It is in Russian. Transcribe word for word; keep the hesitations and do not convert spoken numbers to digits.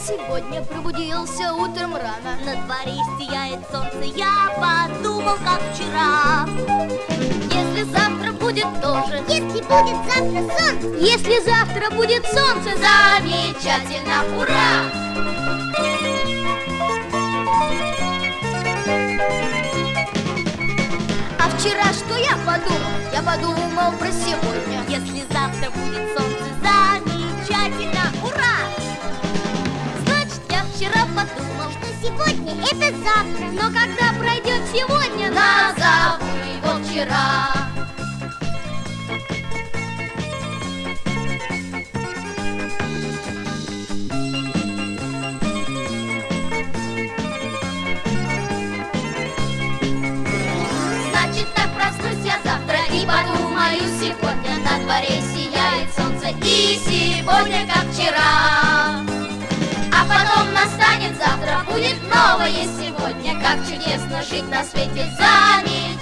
сегодня пробудился утром рано. На дворе сияет солнце, я подумал, как вчера. Если завтра будет тоже, Если будет завтра солнце, если завтра будет солнце, замечательно, ура! А вчера что я подумал? Я подумал про сегодня. Если завтра будет солнце, замечательно, ура! Значит, я вчера подумал, Что сегодня это завтра. но когда пройдет сегодня, назову его вчера. Значит, так проснусь я завтра и подумаю сегодня. На дворе сияет солнце, и сегодня как вчера. А потом настанет завтра, будет новое сегодня. Как чудесно жить на свете, замечательно.